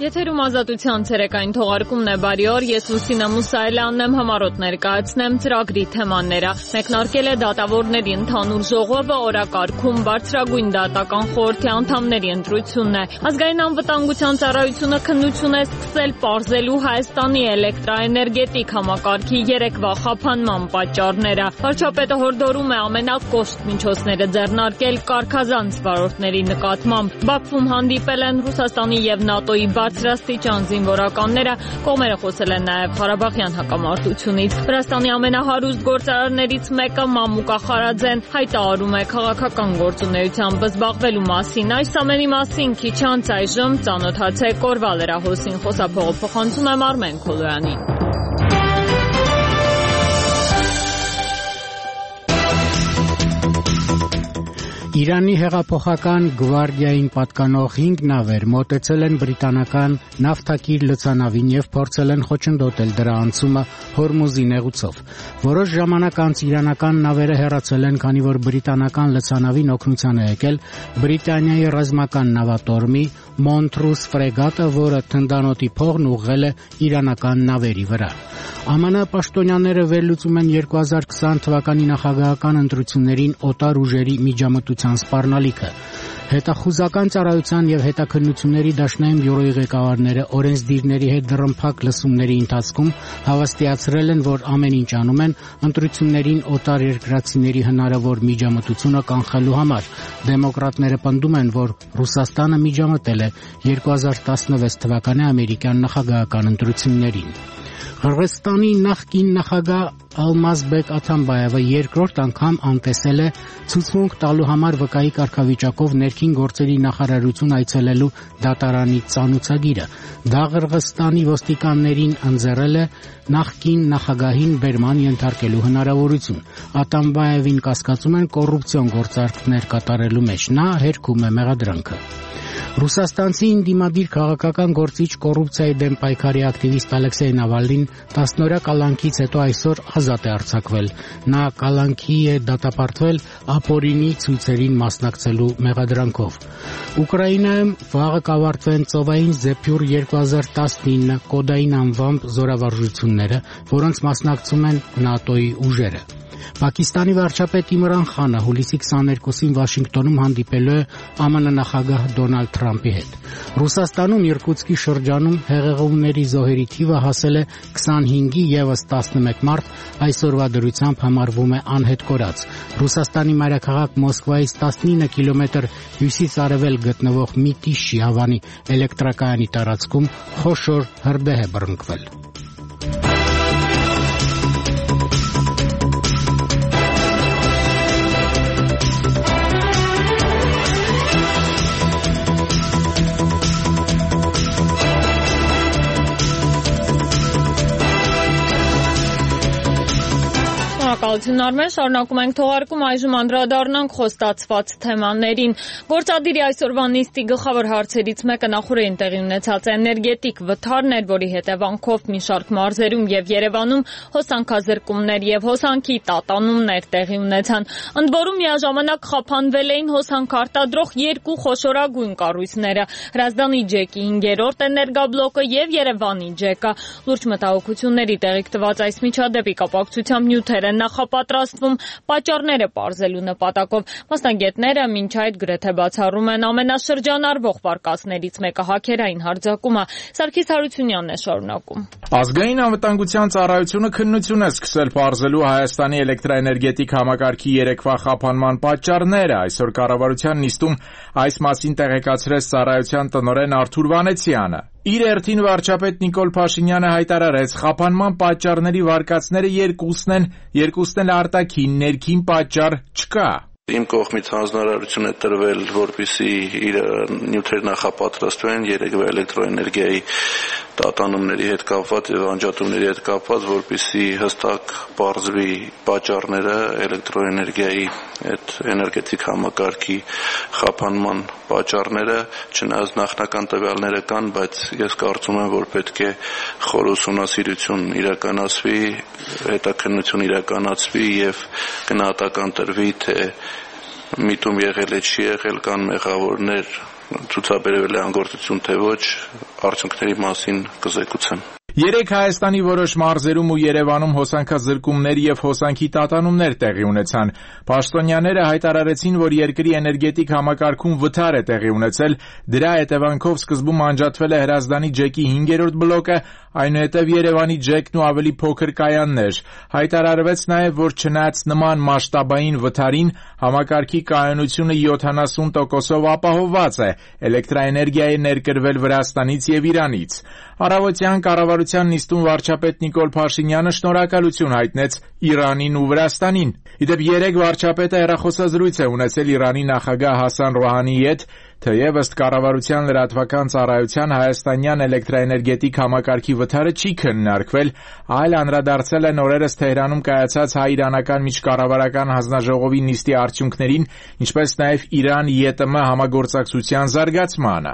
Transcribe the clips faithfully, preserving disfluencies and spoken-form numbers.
Եթերում ազատության ցերեկային թողարկումն է, բարի օր, ես Լուսինա Մուսայելյանն եմ, համառոտ ներկայացնեմ ծրագրի թեմաները։ Մեկնարկել է դատավորների ընդհանուր ժողովը, օրակարգում բարձրագույն դատական խորհրդի անդամների ընտրությունն է։ Ազգային անվտանգության ծառայությունը քննություն է սկսել պարզելու Հայաստանի էլեկտրաէներգետիկ համակարգի երեկվա խափանման պատճառները։ Վարչապետը հորդորում է ամենակոշտ միջոցները ձեռնարկել կարգազանց վարորդների նկատմամբ։ Բաքվում հանդիպել են Ռուսաստանի և ՆԱՏՕ-ի բարձրաստիճան զինվորականները, կողմերը խոսել են նաև Ղարաբաղյան հակամարտությունից։ Վրաստանի ամենահարուստ գործարարներից մեկը Մամուկա Խարաձեն հայտարարում է քաղաքական գործունեությամբ զբաղվելու մասին։ Այս ամենի մասին քիչ անց այժմ ծանոթացեք օրվա լրահոսին, խոսափողը փոխանցում եմ Արմեն Քոլոյանին։ Իրանի հեղափոխական գվարդիային պատկանող հինգ նավեր մոտեցել են բրիտանական նավթակիր լցանավին եւ փորձել են խոչընդոտել դրա անցումը Հորմուզի նեղուցով։ Որոշ ժամանակ անց իրանական նավերը հեռացել են, քանի որ բրիտանական լցանավին օգնության է եկել Բրիտանիայի ռազմական նավատորմի Մոնտրուս ֆրեգատը, որը թնդանոթի փողն ուղղել է իրանական նավերի վրա։ ԱՄՆ պաշտոնյաները վերլուծում են երկու հազար քսան թվականի նախագահական ընտրություններին օտար ուժերի միջամտության սպառնալիքը։ Հետախուզական ծառայության եւ հետաքննությունների դաշնային բյուրոյի ղեկավարները օրենսդիրների հետ դռնփակ լսումների ընթացքում հավաստիացրել են, որ ամեն ինչ անում են ընտրություններին օտար երկրացիների հնարավոր միջամտությունը կանխելու համար։ Դեմոկրատները պնդում են, որ Ռուսաստանը միջամտել է երկու հազար տասնվեց թվականի ամերիկյան նախագահական ընտրություններին։ Ղրղստանի նախկին նախագահ Ալմազբեկ Աթամբայևը երկրորդ անգամ անտեսել է ցուցմունք տալու համար վկայի կարգավիճակով ներքին գործերի նախարարություն այցելելու դատարանի ծանուցագիրը։ Դա Ղրղստանի ոստիկաններին ընձեռել է նախկին նախագահին բերման ենթարկելու հնարավորություն։ Աթամբայևին կասկածում են կոռուպցիոն գործարքներ կատարելու մեջ։ Նա հերքում է մեղադրանքը։ Ռուսաստանցի ինդիմադիր քաղաքական գործիչ կոռուպցիայի դեմ պայքարի ակտիվիստ Ալեքսեյ Նավալնին տասնօրյա կալանքից հետո այսօր ազատ է արձակվել։ Նա կալանքի է դատապարտվել ապօրինի ցույցերին մասնակցելու մեղադրանքով։ Ուկրաինայում վաղը կավարտվեն ծովային Զեփյուր երկու հազար տասնինը կոդային անվամբ զորավարժությունները, որոնց մասնակցում են ՆԱՏՕ-ի ուժերը։ Պակիստանի վարչապետ Իմրան Խանը հուլիսի քսաներկուսին Վաշինգտոնում հանդիպելու է ԱՄՆ նախագահ Դոնալդ Թրամփի հետ։ Ռուսաստանում Իրկուտսկի շրջանում հեղեղումների զոհերի թիվը հասել է քսանհինգի, եւս տասնմեկ մարդ այսօրվա դրությամբ համարվում է անհետ կորած։ Ռուսաստանի մայրաքաղաք Մոսկվայից տասնինը կիլոմետր հյուսիս-արևել գտնվող Միտիշի Հավանի էլեկտրակայանի տարածքում խոշոր հրդեհ է բռնկվել։ Շնորհակալություն Արմեն, շարունակում ենք թողարկում, այժմ անդրադառնանք խոստացված թեմաներին։ Գործադիրի այսօրվա նիստի գլխավոր հարցերից մեկը նախորդին տեղի ունեցած էներգետիկ վթարն էր, որի հետևանքով մի շարք մարզերում եւ Երևանում հոսանքազրկումներ եւ հոսանքի տատանումներ տեղի ունեցան։ Ընդ որում միաժամանակ խափանվել էին հոսանք արտադրող երկու խոշորագույն կառույցները՝ Հրազդանի ջեկի հինգերորդ էներգաբլոկը եւ Երևանի ջեկը։ Լուրջ մտահոգությունների տեղիք տված այս միջադեպի կապակցությամբ նյութեր են նախապատրաստվում պատճառները պարզելու նպատակով։ Մասնագետները մինչ այդ գրեթե բացառում են ամենաշրջանառվող վարկածներից մեկը հաքերային հարձակումը։ Սարգիս Հարությունյանն է շարունակում։ Ազգային անվտանգության ծառայությունը քննություն է սկսել պարզելու Հայաստանի էլեկտրաէներգետիկ համակարգի երեկվա խափանման պատճառները։ Այսօր կառավարության նիստում այս մասին տեղեկացրեց ծառայության տնօրեն Արթուր Վանեցյանը։ Իր հերթին վարչապետ Նիկոլ Փաշինյանը հայտարարեց, խափանման պատճառների վարկածները երկուսն են, երկուսն էլ արտաքին, ներքին պատճառ չկա։ Իմ կողմից հանձնարարություն է տրվել, որպեսզի իր նյութեր նախապատրաստվեն երեկվա էլեկտրոէներգիայի տատանումների հետ կապված եւ անջատումների հետ կապված, որպեսզի հստակ բարձվի պատճառները էլեկտրոէներգիայի այդ էներգետիկ համակարգի խափանման պատճառները, չնայած նախնական տվյալները կան, բայց ես կարծում եմ, որ պետք է խոր ուսումնասիրություն իրականացվի, հետաքննություն իրականացվի եւ գնահատական տրվի, թե միտում եղել է, չի եղել, կան մեղավորներ, ցուցաբերվել է անգործություն թե ոչ, արդյունքների մասին կզեկուցեմ։ Երեք Հայաստանի որոշ մարզերում ու Երևանում հոսանքազրկումներ եւ հոսանքի տատանումներ տեղի ունեցան։ Պաշտոնյաները հայտարարեցին, որ երկրի էներգետիկ համակարգում վթար է տեղի ունեցել, դրա հետևանքով սկզբում անջատվել է Հրազդանի ջեկի հինգերորդ բլոկը, այնուհետև Երևանի ջեկն ու ավելի փոքր կայաններ։ Հայտարարվեց նաեւ, որ չնայած նման մասշտաբային վթարին, համակարգի կայունությունը յոթանասուն տոկոսով ապահովված է, էլեկտրաէներգիա է ներկրվել Վրաստանից եւ Իրանից։ Առավոտյան կառավարության նիստում վարչապետ Նիկոլ Փաշինյանը շնորհակալություն հայտնեց Իրանին ու Վրաստանին։ Իդեպ երեկ վարչապետը հեռախոսազրույց է ունեցել Իրանի նախագահ Հասան Ռոհանիի հետ, թեև ըստ կառավարության լրատվական ծառայության հայաստանյան էլեկտրաէներգետիկ համակարգի վթարը չի քննարկվել, այլ անդրադարձել են օրերս Թեհրանում կայացած հայ-իրանական միջկառավարական հանձնաժողովի նիստի արդյունքներին, ինչպես նաև Իրան-ԵՏՄ համագործակցության զարգացմանը։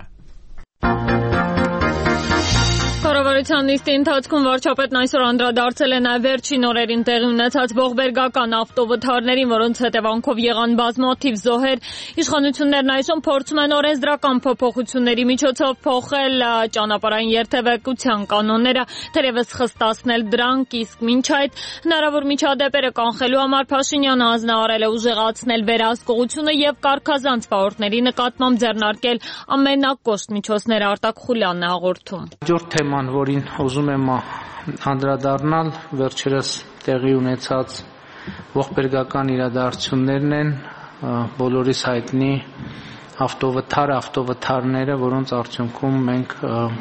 Կառավարության նիստի ընթացքում վարչապետն այսօր անդրադարձել է նաև վերջին օրերին տեղի ունեցած ողբերգական ավտովթարներին, որոնց հետևանքով եղան բազմաթիվ զոհեր։ Իշխանություններն այսօր փորձում են օրենսդրական փոփոխությունների միջոցով փոխել ճանապարհային երթևեկության կանոնները, թերևս խստացնել դրանք, իսկ մինչ այդ հնարավոր միջադեպերը կանխելու համար Փաշինյանը հանձնարարել է ուժեղացնել վերահսկողությունը եւ կարգազանց վարորդների նկատմամբ ձեռնարկել ամենակոշտ միջոցները։ Արտակ Խուլյանն է հաղորդում։ Որին ուզում եմ անդրադառնալ, վերջերս տեղի ունեցած ողբերգական իրադարձություններն են, բոլորիս հայտնի ավտովթար, ավտովթարները, որոնց արդյունքում մենք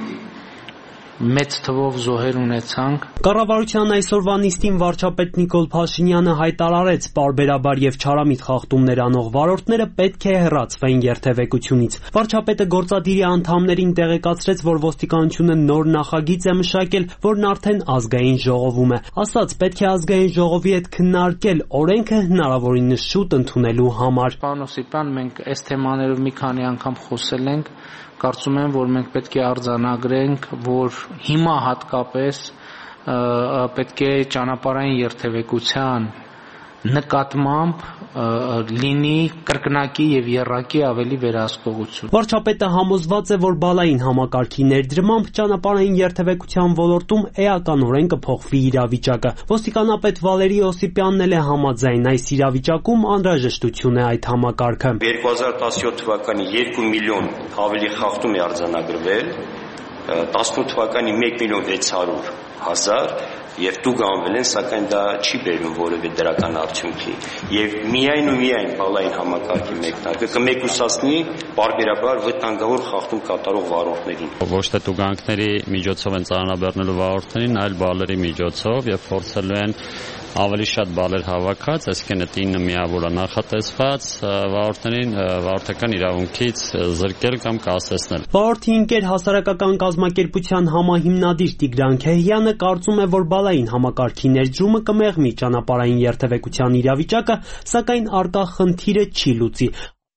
մեծ թվով զոհեր ունեցանք։ Կառավարության այսօրվա նիստին վարչապետ Նիկոլ Փաշինյանը հայտարարեց, պարբերաբար եւ չարամիտ խախտումներ անող վարորդները պետք է հեռացվեն երթևեկությունից։ Վարչապետը գործադիրի անդամներին տեղեկացրեց, որ ոստիկանությունը նոր նախագիծ է մշակել, որն արդեն ազգային ժողովում է։ Ասաց, պետք է ազգային ժողովի հետ քննարկել օրենքը հնարավորինս շուտ ընդունելու համար։ Պարոն Օսիպյան, մենք այս թեմաներով մի քանի անգամ խոսել ենք, կարծում եմ, որ մենք պետք է արձանագրենք, որ հիմա հատկապես պետք է ճանապարհային երթևեկության նկատմամբ լինի կրկնակի եւ եռակի ավելի վերահսկողություն։ Վարչապետը համոզված է, որ բալային համակարգի ներդրմամբ ճանապարհային երթևեկության ոլորտում էականորեն կփոխվի իրավիճակը։ Ոստիկանապետ Վալերի Օսիպյանն էլ է համաձայն, այս իրավիճակում անհրաժեշտություն է այդ համակարգը։ երկու հազար տասնյոթ թվականի երկու միլիոն ավելի խախտում է արձանագրվել, տասնութ թվականի մեկ միլիոն վեց հարյուր հազար եւ տուգանվել են, սակայն դա չի բերում որևէ դրական արդյունքի եւ միայն ու միայն բալային համակարգի մեկնարկը կմեկուսացնի պարբերաբար վտանգավոր խախտում կատարող վարորդներին։ Ոչ թե տուգանքների միջոցով են ծանրաբեռնելու վարորդներին, այլ բալերի միջոցով եւ փորձելու են ավելի շատ բալեր հավաքած, այսինքն այդ ինը միավորը նախատեսված վարորդներին վարորդական իրավունքից զրկել կամ կասեցնել։ Վարորդի ընկեր հասարակական կազմակերպության համահիմնադիր Տիգրան Քեհյանը կարծում է, որ բալային համակարգի ներդրումը կմեղմի ճանապարհային երթևեկության իրավիճակը, սակայն առկա խնդիրը չի լուծի։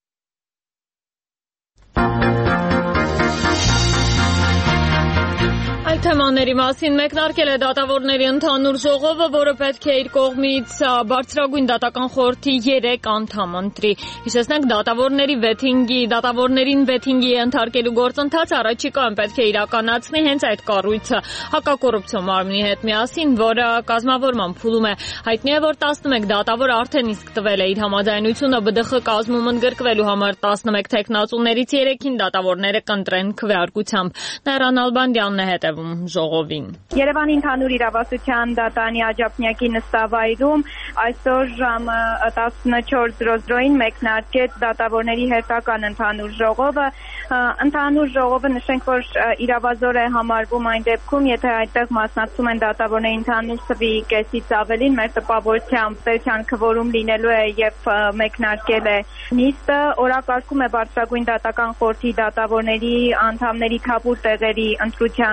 Այդ թեմաների մասին մեկնարկել է դատավորների ընդհանուր ժողովը, որը պետք է իր կողմից բարձրագույն դատական խորհրդի երեք անդամ ընտրի։ Հիշեցնենք, դատավորների վեթինգի, դատավորներին վեթինգի ենթարկելու գործընթացը առաջիկայում պետք է իրականացնի հենց այդ կառույցը հակակոռուպցիոն մարմնի հետ միասին, որը կազմավորման փուլում է։ Հայտնի է, որ տասնմեկ դատավոր արդեն իսկ տվել է իր համաձայնությունը ԲԴԽ կազմում ընդգրկվելու համար, տասնմեկ թեկնածուներից երեքին դատավորները կընտրեն քվեարկությամբ։ Նայրան Ալբանդյանն է հետևում ժողովին։ Երևանի ընդհանուր իրավասության դատարանի աջափնյակի նստավայրում այսօր ժամը տասնչորս զրո զրոին մեկնարկեց դատավորների հերթական ընդհանուր ժողովը։ Ընդհանուր ժողովը նշենք, որ իրավազոր է համարվում այն դեպքում, եթե այդտեղ մասնակցում են դատավորների ընդհանուր թվի կեսից ավելին, մեր տպավորությամբ պետության քվորում լինելու է եւ մեկնարկել է նիստը, օրակարգում է բարձրագույն դատական խորհրդի դատավորների անդամների թափուր տեղերի ընտրության հարցը։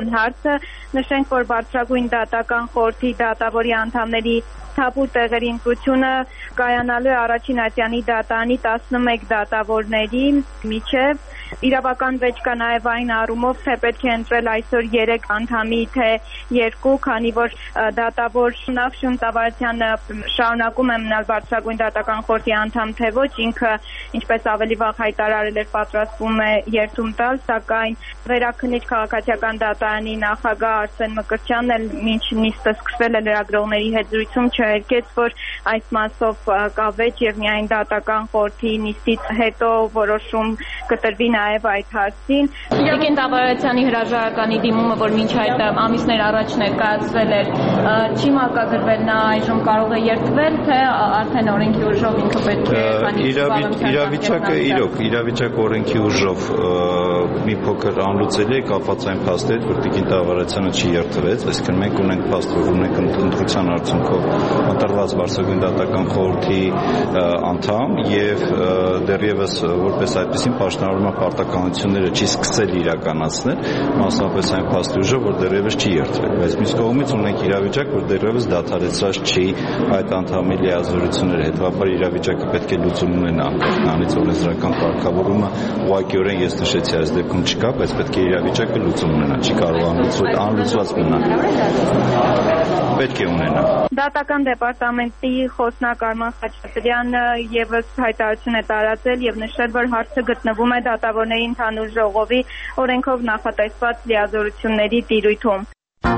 հարցը, նշենք, որ բարձրագույն դատական խորհրդի դատավորի անդամների թափուր տեղերի ընտրությունը կայանալու է առաջին ատյանի դատանի տասնմեկ դատավորների միջև։ Իրավական վեճ կա նաև այն առումով, թե պետք է ընտրել այսօր երեք անդամի, թե երկու, քանի որ դատավոր նախ Շունտավարյանը շարունակում է մնալ բարձրագույն դատական խորհրդի անդամ, թե ոչ, ինքը ինչպես ավելի վաղ հայտարարել էր, պատրաստվում է երդում տալ, սակայն Վերաքննիչ քաղաքացիական դատարանի նախագահ Արսեն Մկրտչյանն էլ մինչ նիստը սկսվել է լրագրողների հետ զրույցում չհերկեց, որ այս մասով կա վեճ եւ միայն դատական խորհրդի նիստից հետո որոշում կտրվի նաև այդ հարցին։ Տիկին Տավարյանի հրաժարականի դիմումը, որ մինչ այդ ամիսներ առաջ ներկայացվել էր, չի մակագրվել, նա այժմ կարող է երդվել, թե արդեն օրենքի ուժով ինքը պետք է իրավիճակը իրոք, իրավիճակը օրենքի ուժով մի փոքր անլուծելի է կապված այն փաստի հետ, որ Տիկին Տավարյանը չի երդվեց, այսինքն մենք ունենք փաստ, որ ունենք ընտրության արդյունքով ընտրված բարձրագույն դատական խորհրդի անդամ եւ դեռևս որպես այդպեսին պաշտոնավորման պարտականությունները չի սկսել իրականացնել, մասնավորապես այն փաստի ուժով, որ դեռևս չի երդվել, բայց մյուս կողմից ունենք իրավիճակ, որ դեռևս դադարեցրած չի այդ անդամի լիազորությունները, հետևաբար իրավիճակը պետք է լուծում ունենա, նրանից օրենսդրական կարգավորումը ուղղակիորեն ես նշեցի այս դեպքում չկա, բայց պետք է իրավիճակը լուծում ունենա, չի կարող անլուծված մնալ։ Պետք է ունենա։ Դատական դեպարտամենտի խոսնակ Արման Խաչատրյանը եւս հայտարարություն է տարածել եւ նշել, որ հարցը գտնվում է դատավորների ընդհանուր ժողովի օրենքով նախատեսված լիազորությունների տիրույթում։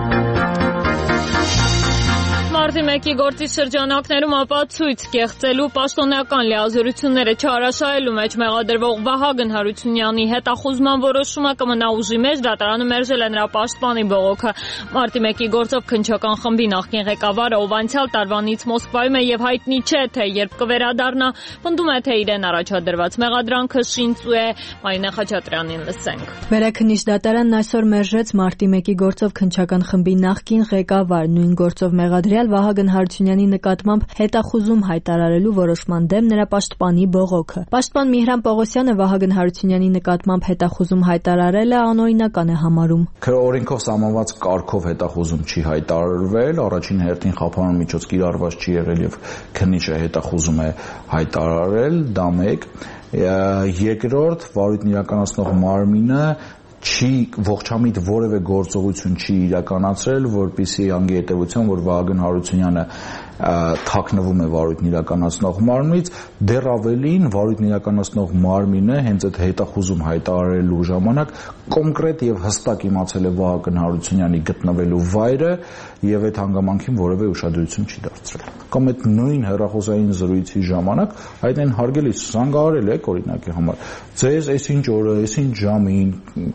Մարտի մեկի գործի շրջանակներում ապացույց կեղծելու պաշտոնական լիազորությունները չարաշահելու մեջ մեղադրվող Վահագն Հարությունյանի հետախուզման որոշումը կմնա ուժի մեջ, դատարանը մերժել է նրա պաշտպանի բողոքը։ Մարտի մեկի գործով քննչական խմբի նախկին ղեկավարը, ով անցյալ տարվանից Մոսկվայում է եւ հայտնի չէ, թե երբ կվերադառնա, պնդում է, թե իրեն առաջադրված մեղադրանքը շինծու է։ Մարինե Խաչատրյանին լսենք։ Վերաքննիչ դատարանն այսօր մերժեց Մարտի մեկի գործով քննչական խմբի նախկին ղեկավար, նույն գործով մեղադրյալ Վահագն Հարությունյանի նկատմամբ հետախուզում հայտարարելու որոշման դեմ նրա պաշտպանի բողոքը։ Պաշտպան Միհրան Պողոսյանը Վահագն Հարությունյանի նկատմամբ հետախուզում հայտարարելը անօրինական է համարում։ Օրենքով սահմանված կարգով հետախուզում չի հայտարարվել, առաջին հերթին խափանման միջոց կիրառված չի եղել եւ քննիչը հետախուզում է հայտարարել, դա մեկ։ Երկրորդ, վարույթն իրականացնող մարմինը չի ողջամիտ որևէ գործողություն չի իրականացրել, որպեսզի անգի հետևության, որ Վահագն Հարությունյանը թաքնվում է վարույթն իրականացնող մարմնից, դեռ ավելին վարույթն իրականացնող մարմինը հենց այդ հետախուզում հայտարարելու ժամանակ կոնկրետ եւ հստակ իմացել է Վահագն Հարությունյանի գտնվելու վայրը եւ այդ հանգամանքին որևէ ուշադրություն չի դարձրել։ Կամ այդ նույն հեռախոսային զրույցի ժամանակ այդեն հարգելի զանգահարել եք օրինակի համար ձեզ այսինչ օրը, այսինչ ժամին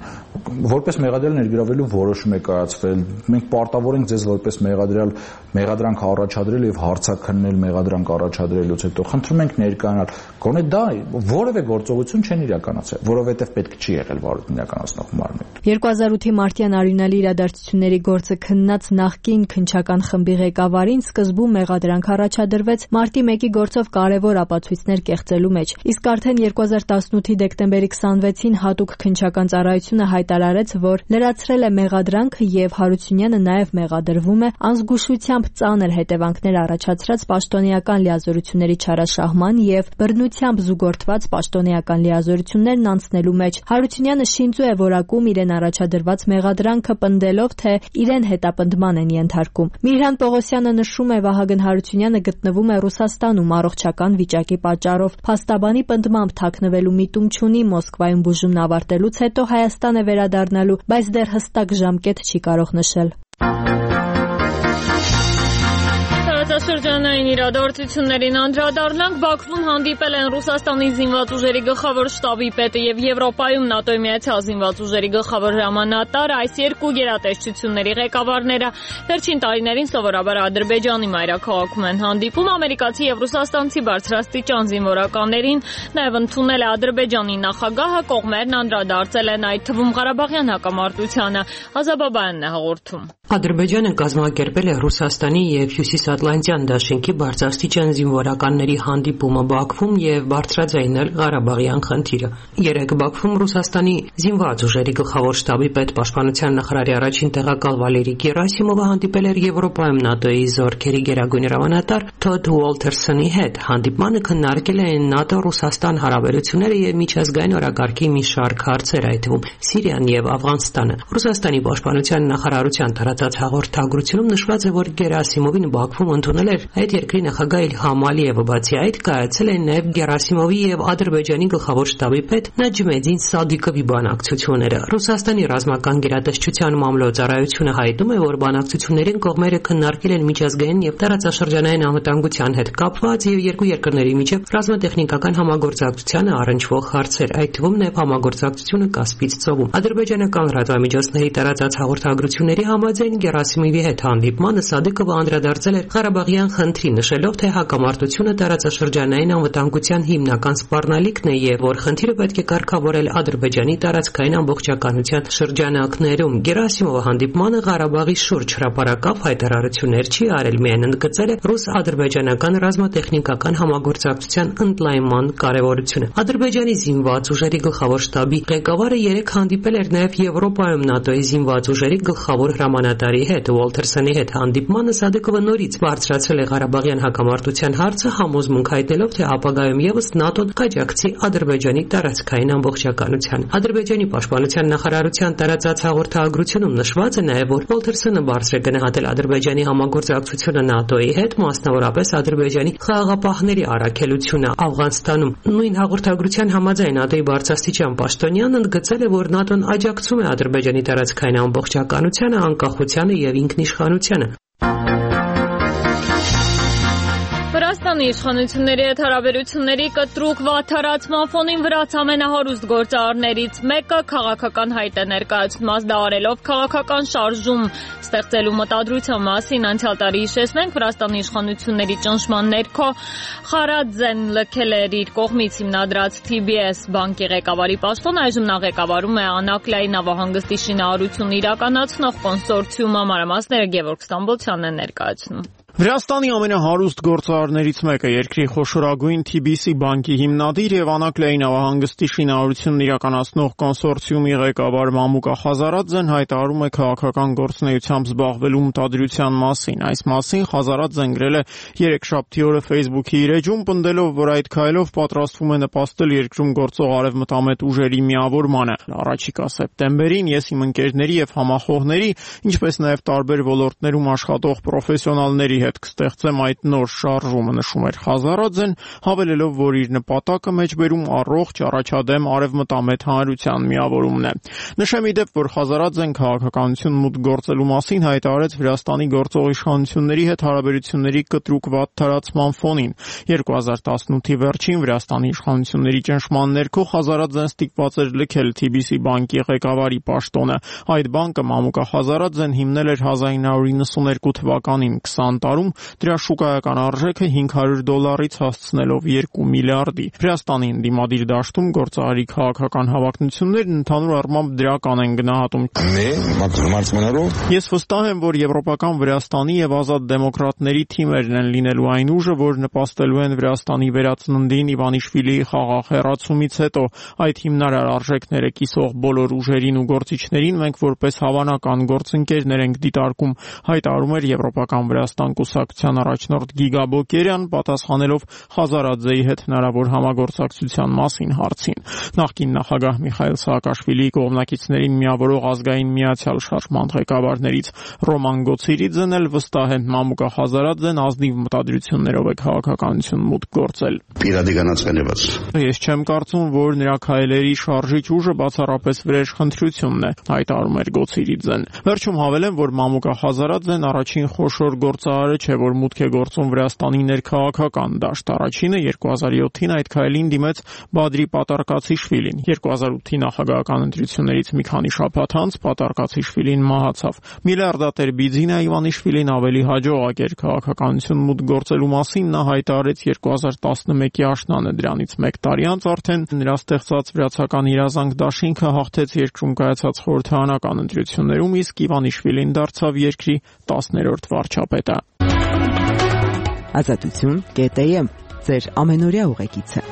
որպես մեղադրյալ ներգրավելու որոշում է կայացվել, մենք պարտավոր ենք ձեզ որպես մեղադրյալ մեղադրանք առաջադրել եւ հարցաքննել մեղադրանք առաջադրելուց հետո խնդրում ենք ներկայանալ, գոնե դա որևէ գործողություն չեն իրականացրել, որովհետեւ պետք չի եղել վարույթն իրականացնող մարմին։ երկու հազար ութի մարտյան արյունալի իրադարձությունների գործը քննած նախկին քննչական խմբի ղեկավարին սկզբում մեղադրանք առաջադրվեց մարտի մեկի գործով կարևոր ապացույցներ կեղծելու մեջ, իսկ արդեն երկու հազար տասնութի դեկտեմբերի քսանվեցին հատուկ քննչական ծառայությունը հայտարարեց, որ լրացրել է մեղադրանքը եւ Հարությունյանը նաեւ մեղադրվում է անզգուշությամբ ծանր հետևանքներ առաջացրած պաշտոնեական լիազորությունների չարաշահման եւ բռնությամբ զուգորդված պաշտոնեական լիազորություններն անցնելու մեջ։ Հարությունյանը շինծու է որակում իրեն առաջադրված մեղադրանքը պնդելով, թե իրեն հետապնդման են ենթարկում։ Միհրան Պողոսյանը նշում է, Վահագն Հարությունյանը գտնվում է Ռուսաստանում առողջական վիճակի պատճառով։ Փաստաբանի պնդմամբ թաքնվելու միտում չունի, Մոսկվայում բուժումն ավարտելուց հետո Հայաստան է վերադառնալու, բայց դեռ հստակ ժամկետ չի կարող նշել։ Տարածաշրջանային իրադարձություններին անդրադառնանք, Բաքվում հանդիպել են Ռուսաստանի զինված ուժերի գլխավոր շտաբի պետը եւ Եվրոպայում ՆԱՏՕ-ի միացյալ զինված ուժերի գլխավոր հրամանատարը, այս երկու գերատեսչությունների ղեկավարները վերջին տարիներին սովորաբար Ադրբեջանի մայրաքաղաքում են հանդիպում, ամերիկացի եւ ռուսաստանցի բարձրաստիճան զինվորականներին նաեւ ընդունել է Ադրբեջանի նախագահը, կողմերն անդրադարձել են այդ թվում Ղարաբաղյան հակամարտությանը։ Ազաբաբայանն է հաղորդում։ Ադրբեջանը կազմակերպել է Ռուսաստանի եւ Հյուսիսատլանտյան դաշինքի բարձրաստիճան զինվորականների հանդիպումը Բաքվում եւ բարձրաձայնել Ղարաբաղյան խնդիրը։ Երեկ Բաքվում Ռուսաստանի զինված ուժերի գլխավոր շտաբի պետ պաշտպանության նախարարի առաջին տեղակալ Վալերի Գերասիմովը հանդիպել էր Եվրոպայում ՆԱՏՕ-ի զորքերի գերագույն հրամանատար Թոդ Ուոլթերսոնի հետ։ Հանդիպմանը քննարկել են ՆԱՏՕ-Ռուսաստան հարաբերությունները եւ միջազգային օրակարգի մի շարք հարցեր, այդ թվում Սիրիան եւ Աֆղանստանը։ Ռուսաստանի պաշտպանության նախարարության տարածած հաղորդագրությունում նշված է, որ Գերասիմովին Բաքվում ընդունել էր այդ երկրի նախագահ Իլհամ Ալիևը, բացի այդ կայացել են նաեւ Գերասիմովի եւ Ադրբեջանի գլխավոր շտաբի պետ Նաջմեդին Սադիկովի բանակցությունները։ Ռուսաստանի ռազմական գերատեսչության մամլոյցարայությունը հայտնում է, որ բանակցություններին կողմերը քննարկել են միջազգային եւ տարածաշրջանային անվտանգության հետ կապված եւ երկու երկրների միջեւ ռազմատեխնիկական համագործակցությանը առնչվող հարցեր, այդ թվում նաեւ համագործակցությունը Կասպից ծովում։ Ադրբեջանական լրատվամիջոցների տարածած հաղորդագրությունների համաձայն Գերասիմովի հետ հանդիպմանը Սադիկովը անդրադարձել էր Ղարաբաղյան խնդրի, նշելով, թե հակամարտությունը տարածաշրջանային անվտանգության հիմնական սպառնալիքն է եւ որ խնդիրը պետք է կարգավորել Ադրբեջանի տարածքային ամբողջականության շրջանակներում։ Գերասիմովը հանդիպմանը Ղարաբաղի շուրջ հրապարակավ հայտարարություններ չի արել, միայն ընդգծել է ռուս-ադրբեջանական ռազմատեխնիկական համագործակցության ընդլայնման կարևորությունը։ Ադրբեջանի զինված ուժերի գլխավոր շտաբի ղեկավարը երեկ հանդիպել էր նաեւ Եվրոպայում ՆԱՏՕ-ի զինված ուժերի գլխավոր հրամանատարի հետ։ Ուոլթերսոնի հետ հանդիպմանը Սադիկովը նորից բարձրացրել է Ղարաբաղյան հակամարտության հարցը, համոզմունք հայտնելով, թե ապագայում եւս ՆԱՏՕ-ն կաջակցի Ադրբեջանի տարածքային ամբողջականության։ Ադրբեջանի պաշտպանության նախարարության տարածած հաղորդագրությունում նշված է նաեւ, որ Ուոլթերսոնը բարձր է գնահատել Ադրբեջանի համագործակցությունը ՆԱՏՕ-ի հետ, մասնավորապես Ադրբեջանի խաղաղապահների առաքելությունը Աֆղանստանում։ Նույն հաղորդագրության համաձայն ՆԱՏՕ-ի բարձրաստիճան պաշտոնյան ընդգծել է, որ ՆԱՏՕ-ն աջակցում է Ադրբեջանի տարածքային ամբողջականությանը, անկախությանը եւ ինքնիշխանությանը։ Վրաստանի իշխանությունների հետ հարաբերությունների կտրուկ վատթարացման ֆոնին վրաց ամենահարուստ գործարարներից մեկը քաղաքական հայտ է ներկայացնում, ազդարելով քաղաքական շարժում ստեղծելու մտադրության մասին անցյալ տարի հիշեցնենք Վրաստանի իշխանությունների ճնշման ներքո Խարաձեն լքել էր իր կողմից հիմնադրած Թի Բի Էս բանկի ղեկավարի պաշտոն, այժմ նա ղեկավարում է Անակլայի նավահանգստի շինարարություն իրականացնող կոնսորցիումը։ Մանրամասները Գևորգ Ստամբոլցյանն է ներկայացնում։ Վրաստանի ամենահարուստ գործարարներից մեկը, երկրի խոշորագույն Թի Բի Սի բանկի հիմնադիր եւ Անակլայի նավահանգստի շինարարությունն իրականացնող կոնսորցիումի ղեկավար Մամուկա Խազարաձեն հայտարարում է քաղաքական գործունեությամբ զբաղվելու մտադրության մասին։ Այս մասին Խազարաձեն գրել է երեքշաբթի օրը Facebook-ի իր էջում, պնդելով, որ այդ քայլով պատրաստվում է նպաստել երկրում գործող արևմտամետ ուժերի միավորմանը։ Առաջիկա սեպտեմբերին ես իմ ընկերների եւ համախոհների, ինչպես նաեւ տարբեր ոլորտներում աշխատող պրոֆեսիոնալների հետ կստեղծեմ այդ նոր շարժումը, նշում էր Խազարաձեն, հավելելով, որ իր նպատակը մեջբերում առողջ առաջադեմ արևմտամետ հանրության միավորումն է։ Նշեմ ի դեպ, որ Խազարաձեն քաղաքականություն մուտք գործելու մասին հայտարարեց Վրաստանի գործող իշխանությունների հետ հարաբերությունների կտրուկ վատթարացման ֆոնին։ երկու հազար տասնութի վերջին Վրաստանի իշխանությունների ճնշման ներքո Խազարաձեն ստիպված էր լքել Թի Բի Սի բանկի ղեկավարի պաշտոնը։ Այդ բանկը Մամուկա Խազարաձեն հիմնել էր հազար ինը հարյուր նվսաներկու թվականին, քսան տարում դրա շուկայական արժեքը հինգ հարյուր դոլարից հասցնելով երկու միլիարդի։ Վրաստանի ընդդիմադիր դաշտում գործարարի քաղաքական հավակնություններն ընդհանուր առմամբ դրական են գնահատում։ Ես վստահ եմ, որ եվրոպական Վրաստանի եւ ազատ դեմոկրատների թիմերն են լինելու այն ուժը, որ նպաստելու են Վրաստանի վերածննդին Իվանիշվիլիի խաղաղ հեռացումից հետո։ Այդ հիմնարար արժեքները կիսող բոլոր ուժերին ու գործիչներին մենք որպես հավանական գործընկերներ ենք դիտարկում, հայտարարում էր Եվրոպական Վրաստան կուսակցության առաջնորդ Գիգա Բոկերյան, պատասխանելով Խազարաձեի հետ հնարավոր համագործակցության մասին հարցին։ Նախկին նախագահ Միխայիլ Սաակաշվիլիի կողմնակիցներին միավորող ազգային միացյալ շարժման ղեկավարներից Ռոման Գոցիրիձեն էլ վստահ է, Մամուկա Խազարաձեն ազնիվ մտադրություններով է քաղաքականություն մուտք գործել։ Ես չեմ կարծում, որ նրա քայլերի շարժիչ ուժը բացառապես վրեժխնդրությունն է, հայտարարում էր Գոցիրիձեն։ Վերջում հավելեմ, որ Մամուկա Խազարաձեն առաջին խոշոր գործարարը պայքարը չէ, որ մուտք է գործում Վրաստանի ներքաղաքական դաշտ։ Առաջինը երկու հազար յոթին այդ քայլին դիմեց Բադրի Պատարկացիշվիլին։ երկու հազար ութի նախագահական ընտրություններից մի քանի շաբաթ անց Պատարկացիշվիլին մահացավ։ Միլիարդատեր Բիձինա Իվանիշվիլին ավելի հաջողակ էր քաղաքականություն մուտք գործելու մասին նա հայտարարեց երկու հազար տասնմեկի աշնանը։ Դրանից մեկ տարի անց արդեն նրա ստեղծած վրացական իրազանք դաշինքը հաղթեց երկրում կայացած խորհրդարանական ընտրություններում, իսկ Իվանիշվիլին դարձավ երկրի տասներորդ վարչապետը։ Ազատություն կետ եմ ձեր ամենօրյա ուղեկիցը։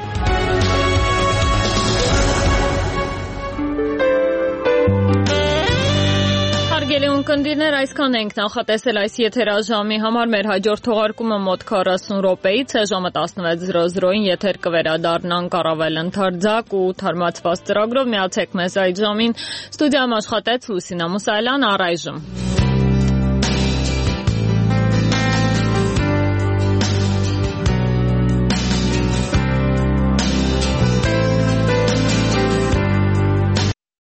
Հարգելի ունկնդիրներ, այսքան ենք նախատեսել այս եթերաժամի համար։ Մեր հաջորդ թողարկումը մոտ քառասուն րոպեից է, ժամը տասնվեց զրո զրոին եթեր կվերադառնանք առավել ընդարձակ ու թարմացված ծրագրով։ Միացեք մեզ այդ ժամին։ Ստուդիայում աշխատեց Լուսինա Մուսայելյան, առայժմ